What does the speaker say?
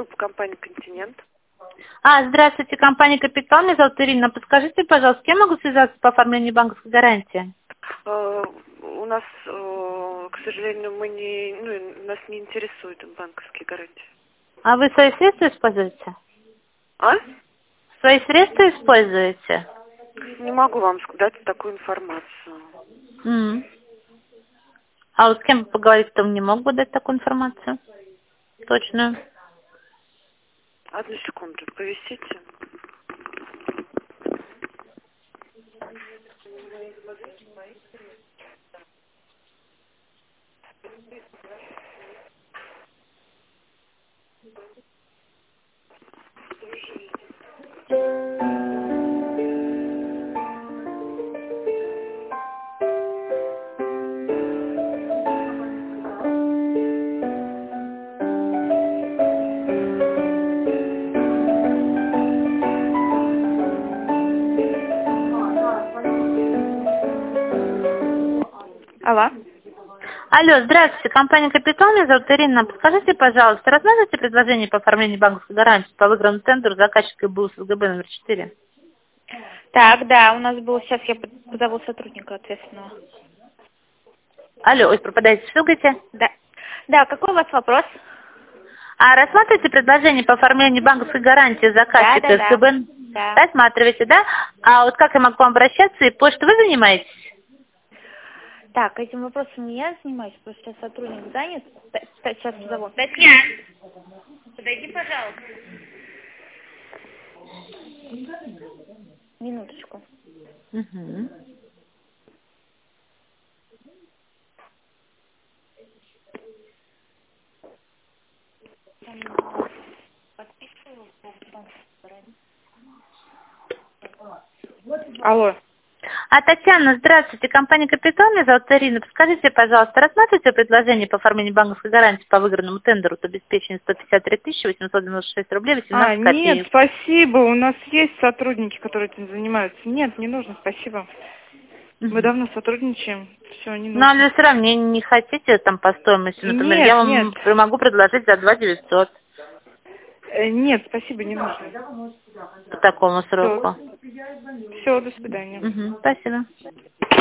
группа компании «Континент». Здравствуйте, компания «Капитал». Меня зовут Ирина. Подскажите, пожалуйста, с кем могу связаться по оформлению банковской гарантии? У нас, к сожалению, нас не интересуют банковские гарантии. А вы свои средства используете? А? Свои средства используете? Не могу вам дать такую информацию. М. А вот с кем поговорить, кто мне мог бы дать такую информацию? Точную. Одну секунду, повисите. Алло. Алло, здравствуйте, компания «Капитал». Меня зовут Ирина. Подскажите, пожалуйста, рассматриваете предложение по оформлению банковской гарантии по выигранному тендеру заказчика БУ СГБ номер 4? Так, да, у нас был, сейчас я позову сотрудника ответственного. Алло, ой, пропадаете, что говорите? Да. Да, какой у вас вопрос? Рассматриваете предложение по оформлению банковской гарантии заказчика Да. СГБ? Да. Рассматриваете, да? А вот как я могу к вам обращаться? И почту вы занимаетесь? Так, этим вопросом не я занимаюсь, потому что сейчас сотрудник занят. Сейчас позову. Татьяна, подойди, пожалуйста. Минуточку. Угу. Алло. Татьяна, здравствуйте, компания «Капитал». Меня зовут Ирина. Подскажите, пожалуйста, рассматриваете предложение по оформлению банковской гарантии по выигранному тендеру с обеспечением 153 896 рублей 18 Нет, копеек? спасибо. У нас есть сотрудники, которые этим занимаются. Нет, не нужно, спасибо. Мы давно сотрудничаем. Все, не Ну, нужно. а для сравнения не хотите там по стоимости, например, Нет, я вам нет. могу предложить за 2 900 Нет, спасибо, не нужно. по такому сроку. Все, до свидания. Спасибо.